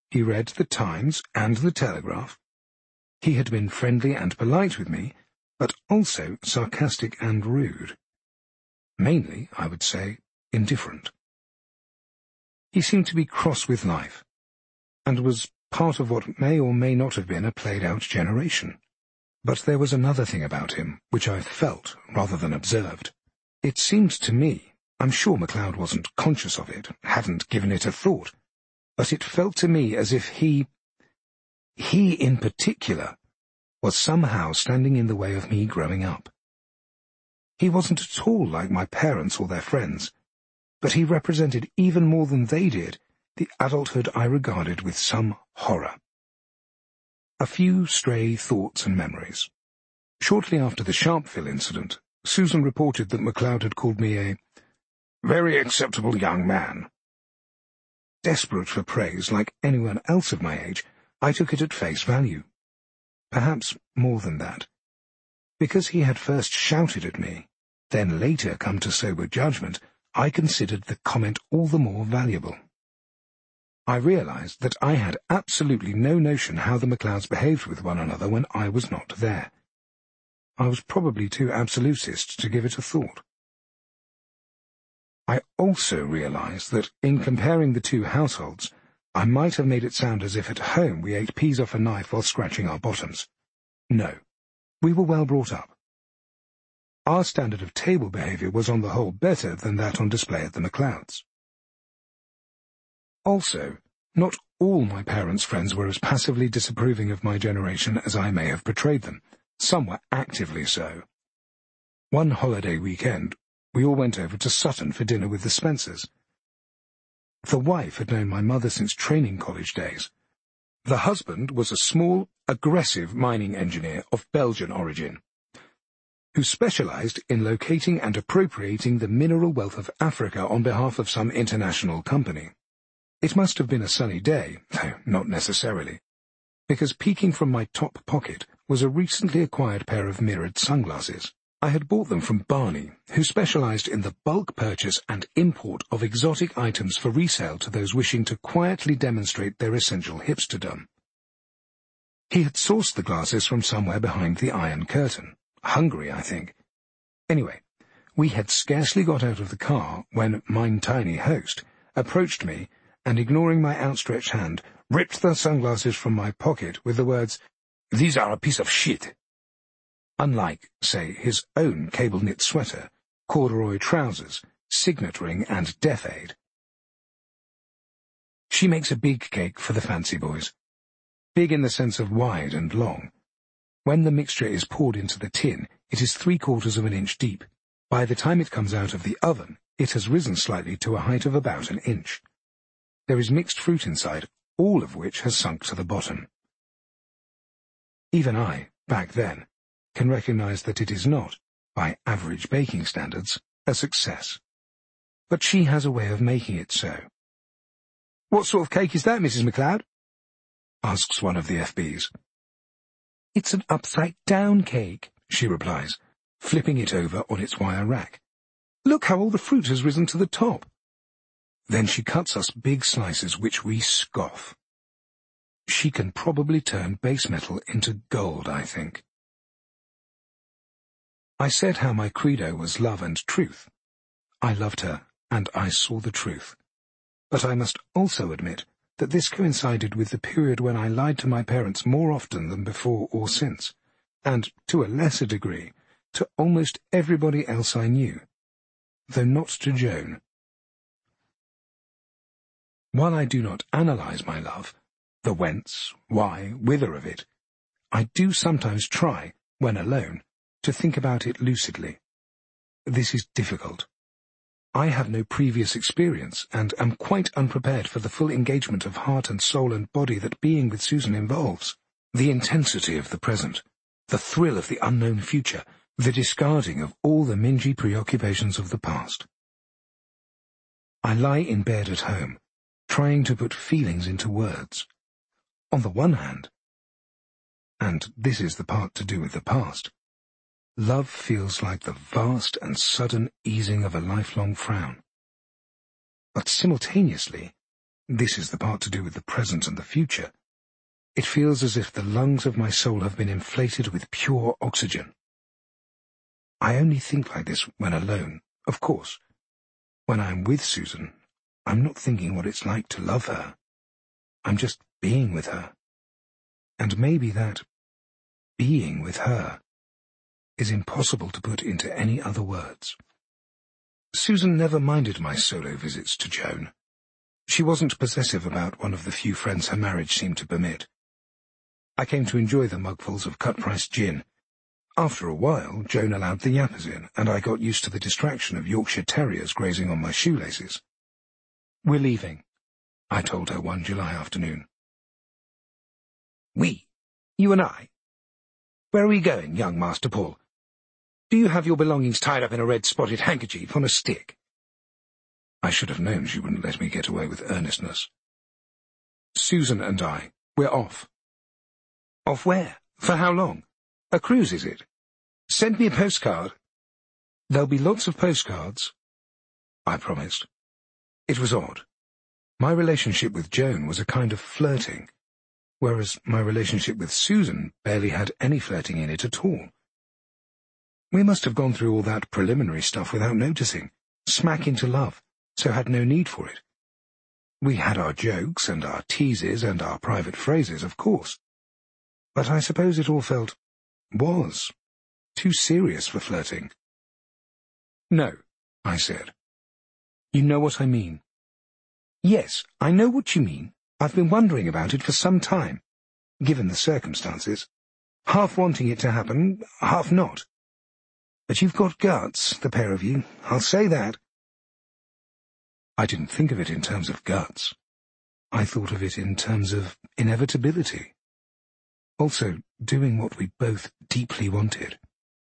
He read the Times and the Telegraph. He had been friendly and polite with me, but also sarcastic and rude. Mainly, I would say, indifferent. He seemed to be cross with life, and was part of what may or may not have been a played-out generation. But there was another thing about him which I felt rather than observed. It seemed to me, I'm sure MacLeod wasn't conscious of it, hadn't given it a thought, but it felt to me as if he in particular, was somehow standing in the way of me growing up. He wasn't at all like my parents or their friends, but he represented even more than they did the adulthood I regarded with some horror. A few stray thoughts and memories. Shortly after the Sharpeville incident, Susan reported that MacLeod had called me a very acceptable young man. Desperate for praise, like anyone else of my age, I took it at face value. Perhaps more than that. Because he had first shouted at me, then later come to sober judgment, I considered the comment all the more valuable. I realized that I had absolutely no notion how the MacLeods behaved with one another when I was not there. I was probably too absolutist to give it a thought. I also realized that, in comparing the two households, I might have made it sound as if at home we ate peas off a knife while scratching our bottoms. No, we were well brought up. Our standard of table behaviour was on the whole better than that on display at the MacLeods. Also, not all my parents' friends were as passively disapproving of my generation as I may have portrayed them. Some were actively so. One holiday weekend, we all went over to Sutton for dinner with the Spencers. The wife had known my mother since training college days. The husband was a small, aggressive mining engineer of Belgian origin, who specialized in locating and appropriating the mineral wealth of Africa on behalf of some international company. It must have been a sunny day, though not necessarily, because peeking from my top pocket was a recently acquired pair of mirrored sunglasses. I had bought them from Barney, who specialized in the bulk purchase and import of exotic items for resale to those wishing to quietly demonstrate their essential hipsterdom. He had sourced the glasses from somewhere behind the Iron Curtain. Hungary, I think. Anyway, we had scarcely got out of the car when mine tiny host approached me and, ignoring my outstretched hand, ripped the sunglasses from my pocket with the words, "These are a piece of shit." Unlike, say, his own cable-knit sweater, corduroy trousers, signet ring, and death aid. She makes a big cake for the fancy boys. Big in the sense of wide and long. When the mixture is poured into the tin, it is 3/4 of an inch deep. By the time it comes out of the oven, it has risen slightly to a height of about an inch. There is mixed fruit inside, all of which has sunk to the bottom. Even I, back then, can recognize that it is not, by average baking standards, a success. But she has a way of making it so. "What sort of cake is that, Mrs. MacLeod?" asks one of the FBs. "It's an upside-down cake," she replies, flipping it over on its wire rack. "Look how all the fruit has risen to the top." Then she cuts us big slices which we scoff. She can probably turn base metal into gold, I think. I said how my credo was love and truth. I loved her, and I saw the truth. But I must also admit that this coincided with the period when I lied to my parents more often than before or since, and, to a lesser degree, to almost everybody else I knew, though not to Joan. While I do not analyze my love, the whence, why, whither of it, I do sometimes try, when alone, to think about it lucidly. This is difficult. I have no previous experience, and am quite unprepared for the full engagement of heart and soul and body that being with Susan involves. The intensity of the present, the thrill of the unknown future, the discarding of all the mingy preoccupations of the past. I lie in bed at home, trying to put feelings into words. On the one hand, and this is the part to do with the past, love feels like the vast and sudden easing of a lifelong frown. But simultaneously, this is the part to do with the present and the future, it feels as if the lungs of my soul have been inflated with pure oxygen. I only think like this when alone, of course. When I am with Susan, I'm not thinking what it's like to love her. I'm just being with her. And maybe that being with her is impossible to put into any other words. Susan never minded my solo visits to Joan. She wasn't possessive about one of the few friends her marriage seemed to permit. I came to enjoy the mugfuls of cut-price gin. After a while, Joan allowed the yappers in, and I got used to the distraction of Yorkshire terriers grazing on my shoelaces. "We're leaving," I told her one July afternoon. "We? You and I? Where are we going, young Master Paul? Do you have your belongings tied up in a red spotted handkerchief on a stick?" I should have known she wouldn't let me get away with earnestness. "Susan and I, we're off." "Off where? For how long? A cruise, is it? Send me a postcard." "There'll be lots of postcards," I promised. It was odd. My relationship with Joan was a kind of flirting, whereas my relationship with Susan barely had any flirting in it at all. We must have gone through all that preliminary stuff without noticing, smack into love, so had no need for it. We had our jokes and our teases and our private phrases, of course, but I suppose it all was too serious for flirting. "No," I said. "You know what I mean." "Yes, I know what you mean. I've been wondering about it for some time, given the circumstances. Half wanting it to happen, half not. But you've got guts, the pair of you, I'll say that." I didn't think of it in terms of guts. I thought of it in terms of inevitability. Also, doing what we both deeply wanted.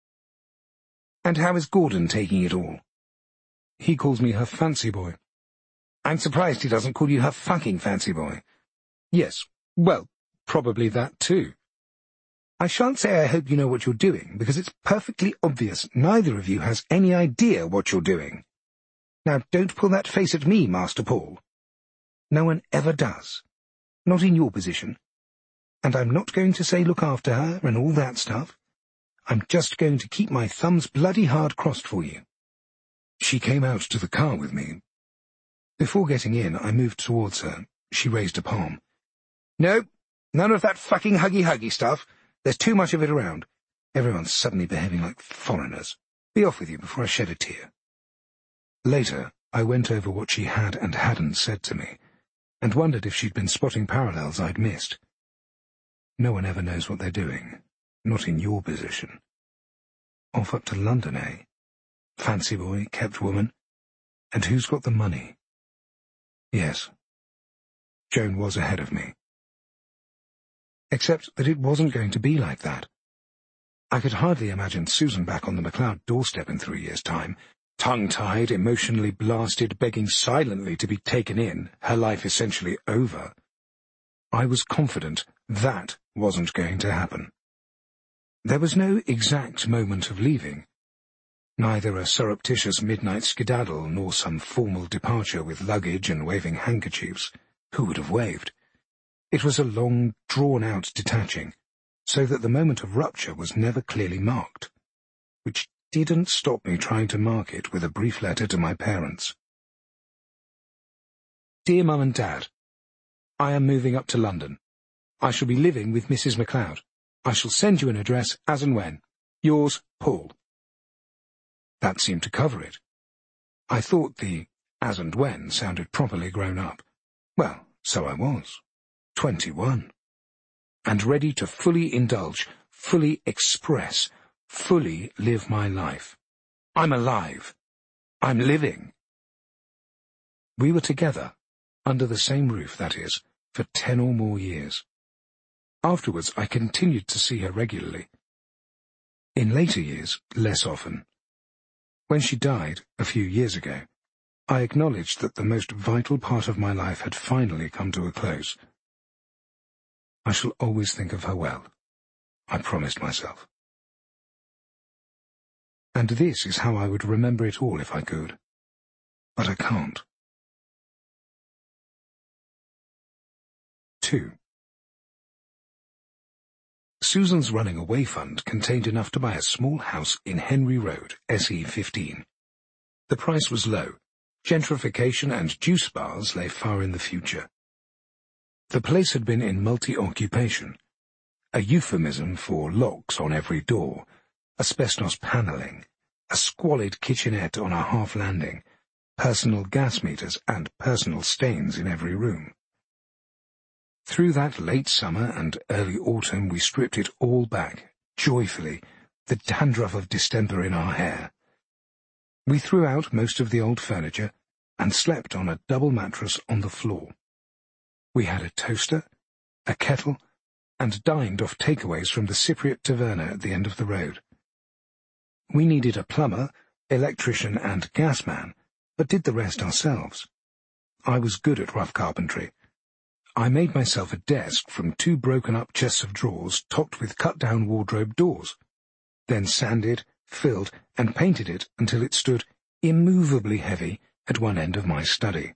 "And how is Gordon taking it all?" "He calls me her fancy boy." "I'm surprised he doesn't call you her fucking fancy boy." "Yes, well, probably that too." "I shan't say I hope you know what you're doing, because it's perfectly obvious neither of you has any idea what you're doing. Now, don't pull that face at me, Master Paul. No one ever does. Not in your position. And I'm not going to say look after her and all that stuff. I'm just going to keep my thumbs bloody hard crossed for you." She came out to the car with me. Before getting in, I moved towards her. She raised a palm. "No, none of that fucking huggy-huggy stuff. There's too much of it around. Everyone's suddenly behaving like foreigners. Be off with you before I shed a tear." Later, I went over what she had and hadn't said to me, and wondered if she'd been spotting parallels I'd missed. No one ever knows what they're doing. Not in your position. Off up to London, eh? Fancy boy, kept woman. And who's got the money? Yes. Joan was ahead of me. Except that it wasn't going to be like that. I could hardly imagine Susan back on the MacLeod doorstep in 3 years' time, tongue-tied, emotionally blasted, begging silently to be taken in, her life essentially over. I was confident that wasn't going to happen. There was no exact moment of leaving. Neither a surreptitious midnight skedaddle nor some formal departure with luggage and waving handkerchiefs. Who would have waved? It was a long, drawn-out detaching, so that the moment of rupture was never clearly marked, which didn't stop me trying to mark it with a brief letter to my parents. "Dear Mum and Dad, I am moving up to London. I shall be living with Mrs. MacLeod. I shall send you an address as and when. Yours, Paul." That seemed to cover it. I thought the as and when sounded properly grown up. Well, so I was. 21. And ready to fully indulge, fully express, fully live my life. I'm alive. I'm living. We were together, under the same roof, that is, for 10 or more years. Afterwards, I continued to see her regularly. In later years, less often. When she died, a few years ago, I acknowledged that the most vital part of my life had finally come to a close. I shall always think of her well, I promised myself. And this is how I would remember it all if I could. But I can't. 2. Susan's running away fund contained enough to buy a small house in Henry Road, SE 15. The price was low. Gentrification and juice bars lay far in the future. The place had been in multi-occupation, a euphemism for locks on every door, asbestos panelling, a squalid kitchenette on a half landing, personal gas meters and personal stains in every room. Through that late summer and early autumn we stripped it all back, joyfully, the dandruff of distemper in our hair. We threw out most of the old furniture and slept on a double mattress on the floor. We had a toaster, a kettle, and dined off takeaways from the Cypriot Taverna at the end of the road. We needed a plumber, electrician and gas man, but did the rest ourselves. I was good at rough carpentry. I made myself a desk from 2 broken-up chests of drawers topped with cut-down wardrobe doors, then sanded, filled, and painted it until it stood immovably heavy at one end of my study.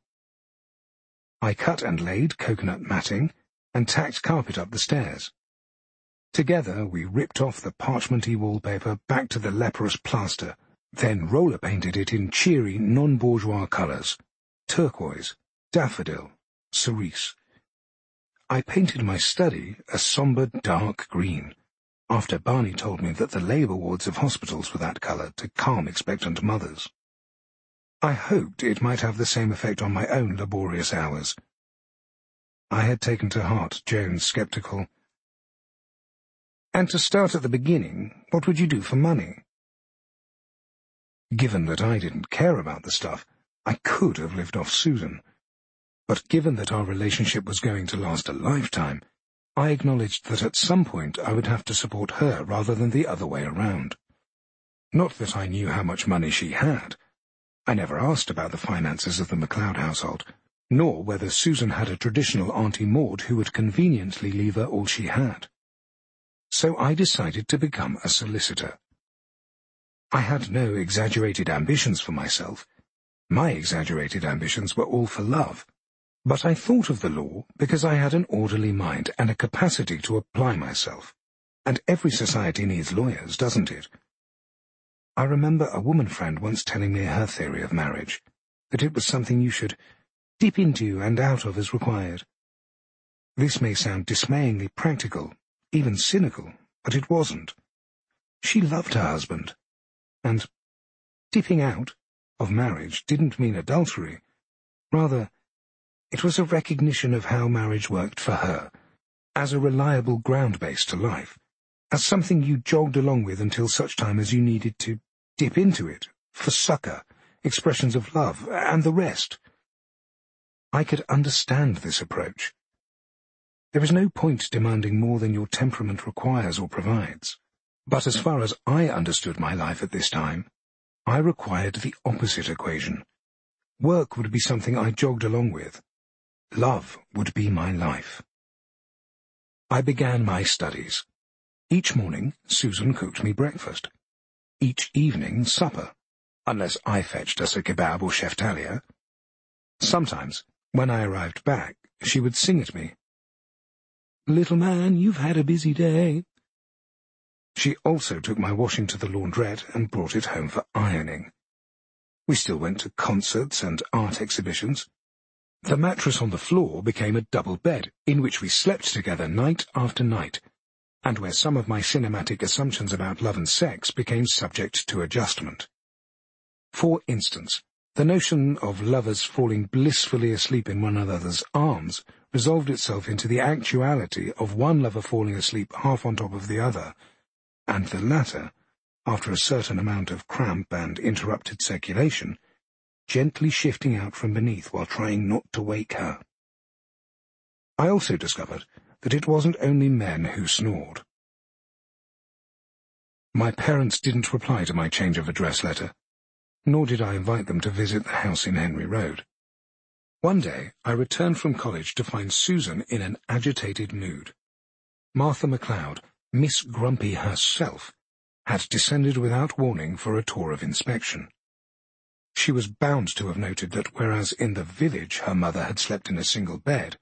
I cut and laid coconut matting and tacked carpet up the stairs. Together we ripped off the parchmenty wallpaper back to the leprous plaster, then roller-painted it in cheery, non-bourgeois colours: turquoise, daffodil, cerise. I painted my study a sombre dark green, after Barney told me that the labour wards of hospitals were that colour to calm expectant mothers. I hoped it might have the same effect on my own laborious hours. I had taken to heart Joan's sceptical, "And to start at the beginning, what would you do for money?" Given that I didn't care about the stuff, I could have lived off Susan. But given that our relationship was going to last a lifetime, I acknowledged that at some point I would have to support her rather than the other way around. Not that I knew how much money she had. I never asked about the finances of the MacLeod household, nor whether Susan had a traditional Auntie Maud who would conveniently leave her all she had. So I decided to become a solicitor. I had no exaggerated ambitions for myself. My exaggerated ambitions were all for love. But I thought of the law because I had an orderly mind and a capacity to apply myself. And every society needs lawyers, doesn't it? I remember a woman friend once telling me her theory of marriage, that it was something you should dip into and out of as required. This may sound dismayingly practical, even cynical, but it wasn't. She loved her husband, and dipping out of marriage didn't mean adultery. Rather, it was a recognition of how marriage worked for her, as a reliable ground base to life, as something you jogged along with until such time as you needed to dip into it, for succour, expressions of love, and the rest. I could understand this approach. There is no point demanding more than your temperament requires or provides. But as far as I understood my life at this time, I required the opposite equation. Work would be something I jogged along with. Love would be my life. I began my studies. Each morning, Susan cooked me breakfast. Each evening, supper, unless I fetched us a kebab or sheftalia. Sometimes, when I arrived back, she would sing at me, "Little man, you've had a busy day." She also took my washing to the laundrette and brought it home for ironing. We still went to concerts and art exhibitions. The mattress on the floor became a double bed, in which we slept together night after night, and where some of my cinematic assumptions about love and sex became subject to adjustment. For instance, the notion of lovers falling blissfully asleep in one another's arms resolved itself into the actuality of one lover falling asleep half on top of the other, and the latter, after a certain amount of cramp and interrupted circulation, gently shifting out from beneath while trying not to wake her. I also discovered that it wasn't only men who snored. My parents didn't reply to my change of address letter, nor did I invite them to visit the house in Henry Road. One day I returned from college to find Susan in an agitated mood. Martha MacLeod, Miss Grumpy herself, had descended without warning for a tour of inspection. She was bound to have noted that whereas in the village her mother had slept in a single bed,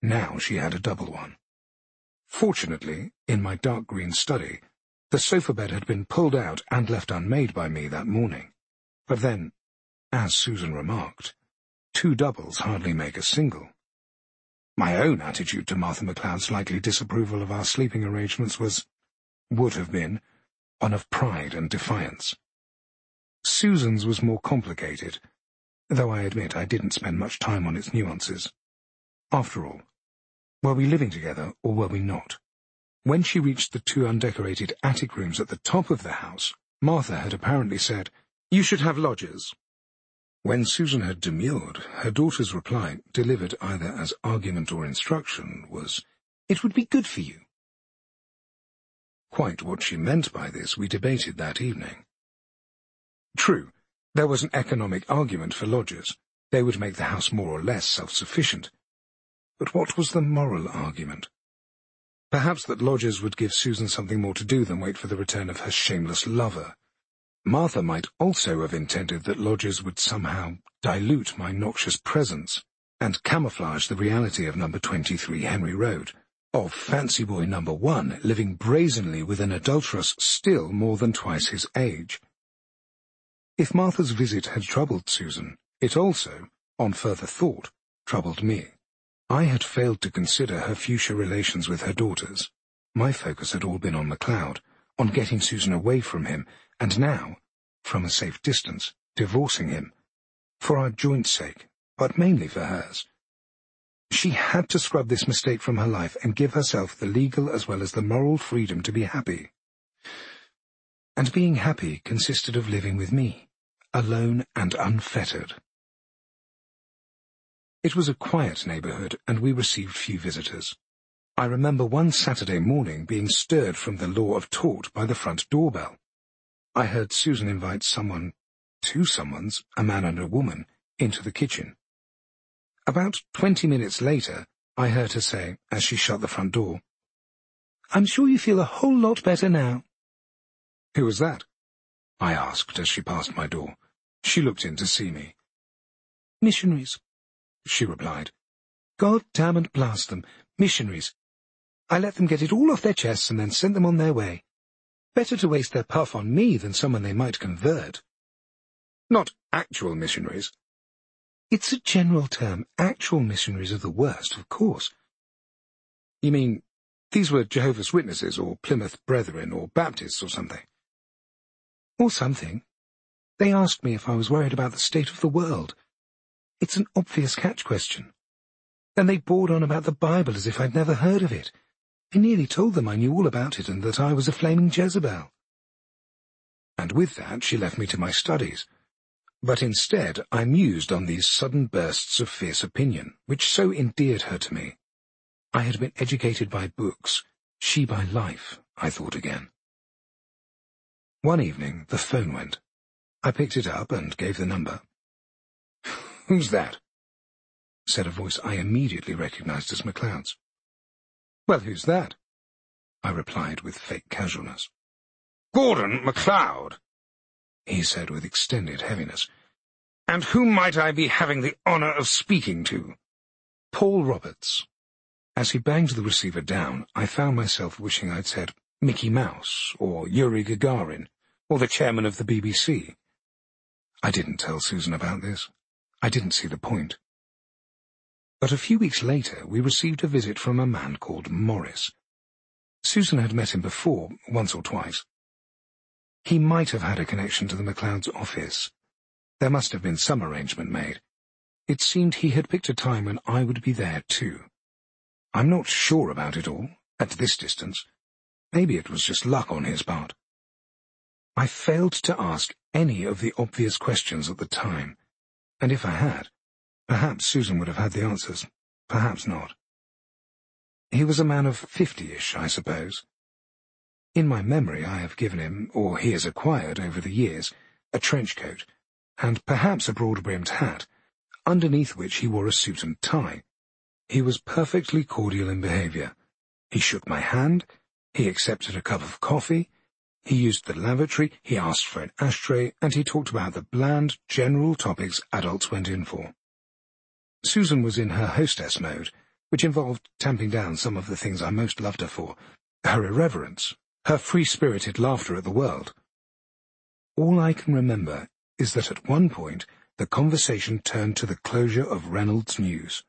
Now she had a double one. Fortunately, in my dark green study, the sofa bed had been pulled out and left unmade by me that morning. But then, as Susan remarked, two doubles hardly make a single. My own attitude to Martha McLeod's likely disapproval of our sleeping arrangements would have been, one of pride and defiance. Susan's was more complicated, though I admit I didn't spend much time on its nuances. After all, were we living together or were we not? When she reached the two undecorated attic rooms at the top of the house, Martha had apparently said, "You should have lodgers." When Susan had demurred, her daughter's reply, delivered either as argument or instruction, was, "It would be good for you." Quite what she meant by this we debated that evening. True, there was an economic argument for lodgers. They would make the house more or less self-sufficient. But what was the moral argument? Perhaps that lodgers would give Susan something more to do than wait for the return of her shameless lover. Martha might also have intended that lodgers would somehow dilute my noxious presence and camouflage the reality of number 23 Henry Road, of fancy boy number 1 living brazenly with an adulteress still more than twice his age. If Martha's visit had troubled Susan, it also, on further thought, troubled me. I had failed to consider her future relations with her daughters. My focus had all been on McLeod, on getting Susan away from him, and now, from a safe distance, divorcing him, for our joint sake, but mainly for hers. She had to scrub this mistake from her life and give herself the legal as well as the moral freedom to be happy. And being happy consisted of living with me, alone and unfettered. It was a quiet neighborhood, and we received few visitors. I remember one Saturday morning being stirred from the law of tort by the front doorbell. I heard Susan invite two someones, a man and a woman, into the kitchen. About 20 minutes later, I heard her say, as she shut the front door, "I'm sure you feel a whole lot better now." "Who was that?" I asked as she passed my door. She looked in to see me. "Missionaries," she replied. "God damn and blast them, missionaries. I let them get it all off their chests and then sent them on their way. Better to waste their puff on me than someone they might convert." "Not actual missionaries?" "It's a general term. Actual missionaries are the worst, of course." "You mean these were Jehovah's Witnesses or Plymouth Brethren or Baptists or something?" "Or something. They asked me if I was worried about the state of the world. It's an obvious catch question. Then they bored on about the Bible as if I'd never heard of it. I nearly told them I knew all about it and that I was a flaming Jezebel." And with that she left me to my studies. But instead I mused on these sudden bursts of fierce opinion, which so endeared her to me. I had been educated by books, she by life, I thought again. One evening the phone went. I picked it up and gave the number. "Who's that?" said a voice I immediately recognized as McLeod's. "Well, who's that?" I replied with fake casualness. "Gordon McLeod," he said with extended heaviness. "And whom might I be having the honor of speaking to?" "Paul Roberts." As he banged the receiver down, I found myself wishing I'd said Mickey Mouse, or Yuri Gagarin, or the chairman of the BBC. I didn't tell Susan about this. I didn't see the point. But a few weeks later we received a visit from a man called Morris. Susan had met him before, once or twice. He might have had a connection to the McLeod's office. There must have been some arrangement made. It seemed he had picked a time when I would be there too. I'm not sure about it all, at this distance. Maybe it was just luck on his part. I failed to ask any of the obvious questions at the time, and if I had, perhaps Susan would have had the answers, perhaps not. He was a man of 50-ish, I suppose. In my memory I have given him, or he has acquired over the years, a trench coat, and perhaps a broad-brimmed hat, underneath which he wore a suit and tie. He was perfectly cordial in behaviour. He shook my hand, he accepted a cup of coffee, he used the lavatory, he asked for an ashtray, and he talked about the bland, general topics adults went in for. Susan was in her hostess mode, which involved tamping down some of the things I most loved her for, her irreverence, her free-spirited laughter at the world. All I can remember is that at one point the conversation turned to the closure of Reynolds News.